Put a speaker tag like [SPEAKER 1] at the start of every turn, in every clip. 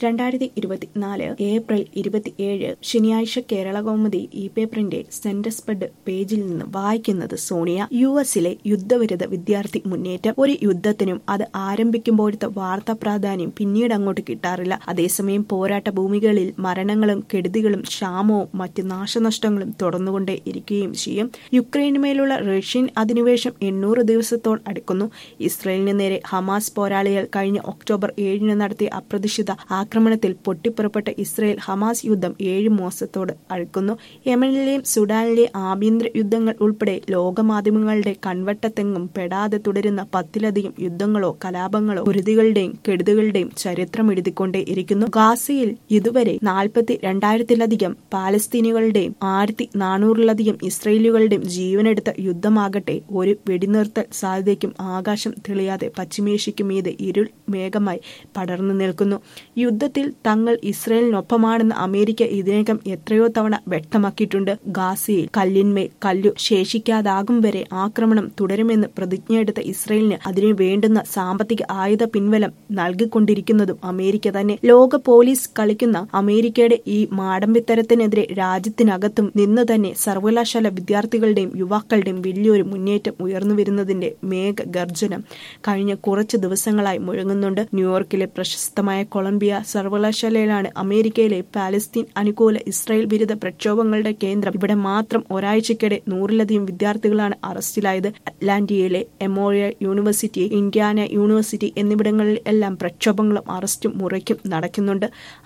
[SPEAKER 1] 2024 April 27 ശനിയാഴ്ച കേരളകൗമുദി ഈ പേപ്പറിന്റെ സെന്റർ സ്പ്രെഡ് പേജിൽ നിന്ന് വായിക്കുന്നത് സോണിയ. യുഎസിലെ യുദ്ധവിരുദ്ധ വിദ്യാർത്ഥി മുന്നേറ്റം. ഒരു യുദ്ധത്തിനും അത് ആരംഭിക്കുമ്പോഴത്തെ വാർത്താ പ്രാധാന്യം പിന്നീട് അങ്ങോട്ട് കിട്ടാറില്ല. അതേസമയം പോരാട്ട ഭൂമികളിൽ മരണങ്ങളും കെടുതികളും ക്ഷാമവും മറ്റ് നാശനഷ്ടങ്ങളും തുടർന്നുകൊണ്ടേ ഇരിക്കുകയും ചെയ്യും. യുക്രൈനുമേലുള്ള റഷ്യൻ അധിനിവേശം 800 ദിവസത്തോട് അടുക്കുന്നു. ഇസ്രയേലിന് നേരെ ഹമാസ് പോരാളികൾ കഴിഞ്ഞ ഒക്ടോബർ 7 നടത്തിയ അപ്രതീക്ഷിത ആക്രമണത്തിൽ പൊട്ടിപ്പുറപ്പെട്ട ഇസ്രയേൽ ഹമാസ് യുദ്ധം 7 മാസത്തോട് അടുക്കുന്നു. യമനിലെയും സുഡാനിലെയും ആഭ്യന്തര യുദ്ധങ്ങൾ ഉൾപ്പെടെ ലോകമാധ്യമങ്ങളുടെ കൺവട്ടത്തെങ്ങും പെടാതെ തുടരുന്ന 10ലധികം യുദ്ധങ്ങളോ കലാപങ്ങളോ കുരുതികളുടെയും കെടുതികളുടെയും ചരിത്രം എഴുതിക്കൊണ്ടേ ഇരിക്കുന്നു. ഗാസയിൽ ഇതുവരെ 42,000-ലധികം പാലസ്തീനികളുടെയും 1,400-ലധികം ഇസ്രയേലികളുടെയും ജീവനെടുത്ത യുദ്ധമാകട്ടെ ഒരു വെടിനിർത്തൽ സാധ്യതയ്ക്കും ആകാശം തെളിയാതെ പശ്ചിമേഷ്യയ്ക്ക് മീതെ ഇരുൾ മേഘമായി പടർന്നു നിൽക്കുന്നു. യുദ്ധത്തിൽ തങ്ങൾ ഇസ്രയേലിനൊപ്പമാണെന്ന് അമേരിക്ക ഇതിനകം എത്രയോ തവണ വ്യക്തമാക്കിയിട്ടുണ്ട്. ഗാസയിൽ കല്ലിന്മേൽ കല്ലു ശേഷിക്കാതാകും വരെ ആക്രമണം തുടരുമെന്ന് പ്രതിജ്ഞയെടുത്ത ഇസ്രയേലിന് അതിനു വേണ്ടുന്ന സാമ്പത്തിക ആയുധ പിൻബലം നൽകിക്കൊണ്ടിരിക്കുന്നതും അമേരിക്ക തന്നെ. ലോക പോലീസ് കളിക്കുന്ന അമേരിക്കയുടെ ഈ മാടമ്പിത്തരത്തിനെതിരെ രാജ്യത്തിനകത്തും നിന്ന് തന്നെ സർവകലാശാല വിദ്യാർത്ഥികളുടെയും യുവാക്കളുടെയും വലിയൊരു മുന്നേറ്റം ഉയർന്നുവരുന്നതിന്റെ മേഘഗർജനം കഴിഞ്ഞ കുറച്ച് ദിവസങ്ങളായി മുഴങ്ങുന്നുണ്ട്. ന്യൂയോർക്കിലെ പ്രശസ്തമായ കൊളംബിയ സർവകലാശാലയിലാണ് അമേരിക്കയിലെ പാലസ്തീൻ അനുകൂല ഇസ്രായേൽ വിരുദ്ധ പ്രക്ഷോഭങ്ങളുടെ കേന്ദ്രം. ഇവിടെ മാത്രം ഒരാഴ്ചക്കിടെ 100-ലധികം വിദ്യാർത്ഥികളാണ് അറസ്റ്റിലായത്. അറ്റ്ലാന്റയിലെ എമോറിയൽ യൂണിവേഴ്സിറ്റി, ഇൻഡ്യാന യൂണിവേഴ്സിറ്റി എന്നിവിടങ്ങളിൽ എല്ലാം പ്രക്ഷോഭങ്ങളും അറസ്റ്റും മുറയ്ക്കും നടക്കുന്നുണ്ട്.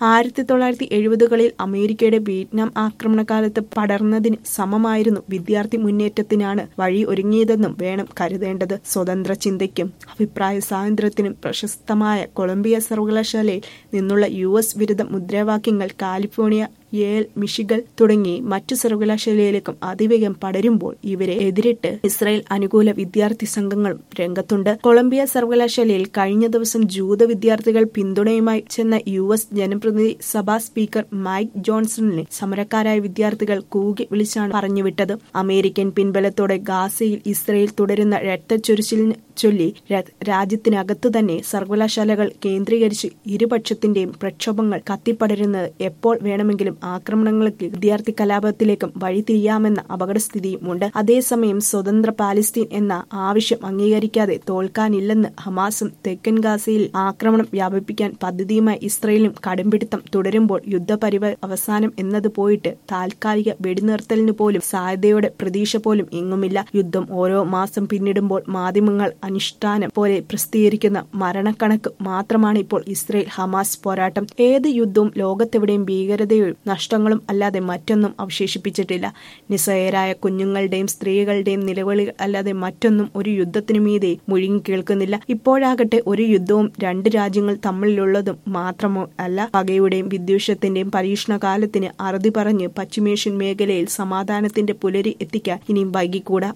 [SPEAKER 1] 1970-കളിൽ അമേരിക്കയുടെ വിയറ്റ്നാം ആക്രമണകാലത്ത് പടർന്നതിന് സമമായിരുന്നു വിദ്യാർത്ഥി മുന്നേറ്റത്തിനാണ് വഴി ഒരുങ്ങിയതെന്നും വേണം കരുതേണ്ടത്. സ്വതന്ത്ര ചിന്തയ്ക്കും അഭിപ്രായ സ്വാതന്ത്ര്യത്തിനും പ്രശസ്തമായ കൊളംബിയ സർവകലാശാലയിൽ നിന്നുള്ള US വിരുദ്ധ മുദ്രാവാക്യങ്ങൾ കാലിഫോർണിയ, യേൽ, മിഷിഗൻ തുടങ്ങി മറ്റു സർവകലാശാലയിലേക്കും അതിവേഗം പടരുമ്പോൾ ഇവരെ എതിരിട്ട് ഇസ്രായേൽ അനുകൂല വിദ്യാർത്ഥി സംഘങ്ങളും രംഗത്തുണ്ട്. കൊളംബിയ സർവകലാശാലയിൽ കഴിഞ്ഞ ദിവസം ജൂത വിദ്യാർത്ഥികൾ പിന്തുണയുമായി ചെന്ന US ജനപ്രതിനിധി സഭാ സ്പീക്കർ മൈക്ക് ജോൺസണിനെ സമരക്കാരായ വിദ്യാർത്ഥികൾ കൂകി വിളിച്ചാണ് പറഞ്ഞുവിട്ടത്. അമേരിക്കൻ പിൻബലത്തോടെ ഗാസയിൽ ഇസ്രായേൽ തുടരുന്ന രക്തച്ചൊരിച്ചിലിന് ചൊല്ലി രാജ്യത്തിനകത്തു തന്നെ സർവകലാശാലകൾ കേന്ദ്രീകരിച്ച് ഇരുപക്ഷത്തിന്റെയും പ്രക്ഷോഭങ്ങൾ കത്തിപ്പടരുന്നത് എപ്പോൾ വേണമെങ്കിലും ആക്രമണങ്ങൾക്ക് വിദ്യാർത്ഥി കലാപത്തിലേക്കും വഴിതിരിയാമെന്ന അപകടസ്ഥിതിയുമുണ്ട്. അതേസമയം സ്വതന്ത്ര പാലസ്തീൻ എന്ന ആവശ്യം അംഗീകരിക്കാതെ തോൽക്കാനില്ലെന്ന് ഹമാസും തെക്കൻ ഗാസയിൽ ആക്രമണം വ്യാപിപ്പിക്കാൻ പദ്ധതിയുമായി ഇസ്രയേലും കടുംപിടുത്തം തുടരുമ്പോൾ യുദ്ധപരിപാടി അവസാനം എന്നത് പോയിട്ട് താൽക്കാലിക വെടിനിർത്തലിന് പോലും സാധ്യതയുടെ പ്രതീക്ഷ പോലും എങ്ങുമില്ല. യുദ്ധം ഓരോ മാസം പിന്നിടുമ്പോൾ മാധ്യമങ്ങൾ അനുഷ്ഠാനം പോലെ പ്രസിദ്ധീകരിക്കുന്ന മരണക്കണക്ക് മാത്രമാണ് ഇപ്പോൾ ഇസ്രയേൽ ഹമാസ് പോരാട്ടം. ഏത് യുദ്ധവും ലോകത്തെവിടെയും ഭീകരതയും നഷ്ടങ്ങളും അല്ലാതെ മറ്റൊന്നും അവശേഷിപ്പിച്ചിട്ടില്ല. നിസ്സഹായരായ കുഞ്ഞുങ്ങളുടെയും സ്ത്രീകളുടെയും നിലവിളികൾ അല്ലാതെ മറ്റൊന്നും ഒരു യുദ്ധത്തിനു മീതെ മുഴുങ്ങി കേൾക്കുന്നില്ല. ഇപ്പോഴാകട്ടെ ഒരു യുദ്ധവും 2 രാജ്യങ്ങൾ തമ്മിലുള്ളതും മാത്രമോ അല്ല, പകയുടെയും വിദ്വേഷത്തിന്റെയും പരീക്ഷണകാലത്തിന് അറുതി പറഞ്ഞ് പശ്ചിമേഷ്യൻ മേഖലയിൽ സമാധാനത്തിന്റെ പുലരി എത്തിക്കാൻ ഇനിയും വൈകിക്കൂടാ.